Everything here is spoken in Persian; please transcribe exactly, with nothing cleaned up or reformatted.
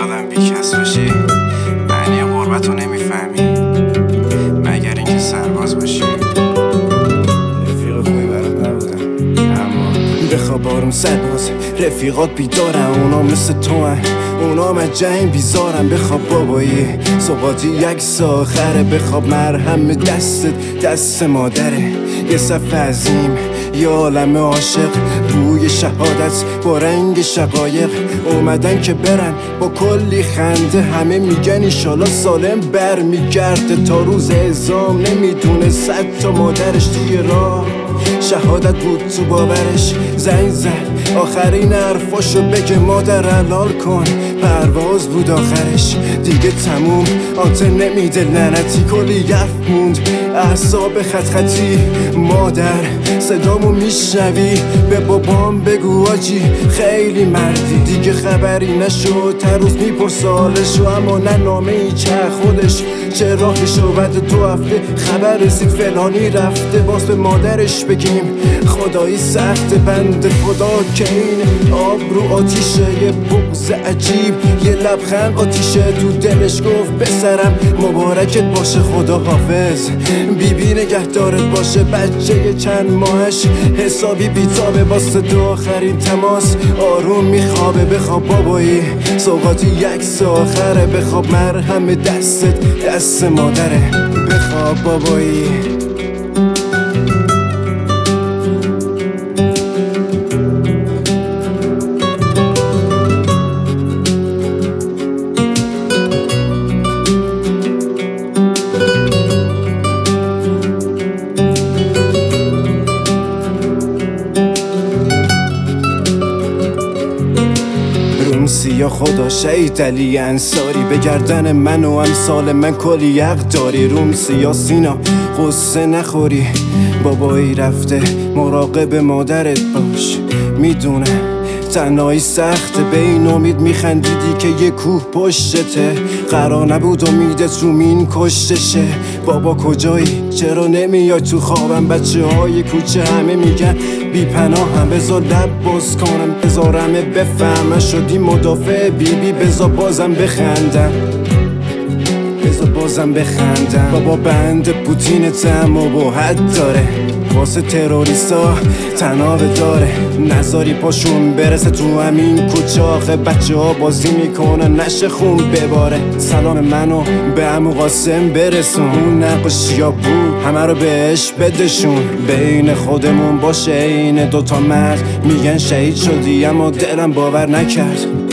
آدم بیکس باشی معنی غربتو نمیفهمی مگر اینکه سرباز باشی. رفیق خوبی برات نبودم اما بخواب آروم سرباز، رفیقات بیدارن، اونا مثل تو هن، اونا من جنگ بیزارن. بخواب بابایی صبحاتی یک ساخره، بخواب مرهم دستت دست مادره. یه صف عظیم یه عالم عاشق، بوی شهادت با رنگ شقایق، اومدن که برن با کلی خنده. همه میگن ایشالا سالم بر میگرده، تا روز اعزام نمیدونه صد تا مادرش توی راه شهادت بود تو باورش. زنگ زد آخرین حرفاشو بگه مادر حلال کن، پرواز بود آخرش دیگه تموم. آنتن نمیده لعنتی کلی یف موند، اعصاب خط خطی. مادر صدامو میشنوی؟ به بابام بگو آجی خیلی مردی. دیگه خبری نشد هر روز میپرس حالشو، اما نه نامه ای چه خودش چه راهش. و بعد دو هفته خبر رسید فلانی رفته. باز به مادرش بگیم خدایی سخت بند خدا که این آب رو آتیشه. یه بغض عجیب یه لبخند آتیشه تو دلش، گفت بسرم مبارکت باشه خدا حافظ، بیبی نگهدارت باشه. بچه چند ماهش حسابی بیتابه، واسه دو آخرین تماس آروم میخوابه. بخواب بابایی سوقاتی یک ساخره، بخواب مرهم دستت دست مادره. بخواب بابایی یا خدا شهید علی انصاری، به گردن من و امثال من کلی یق داری. رومسی یا سینا قصه نخوری، بابایی رفته مراقب مادرت باش. میدونم تنهایی سخته، به این امید میخندیدی که یه کوه پشتته. قرار نبود امیدت رو مین کشتشه. بابا کجایی؟ چرا نمیای تو خوابم؟ بچه های کوچه همه میگن بی پناه هم، بذار لب باز کنم بذارمه بفهمم. شدی مدافع بیبی بذار بازم بخندم، بذار بازم بخندم. بابا بند پوتین تم و با حد داره، واسه تروریستا تنابه داره. نذاری پاشون برسه تو همین کوچه، آخه بچه ها بازی میکنن نشه خون بباره. سلام منو به عمو قاسم برسون، اون نقاشی ها بود همه رو بهش بدشون. بین خودمون باشه این دوتا مرد، میگن شهید شدی اما دلم باور نکرد.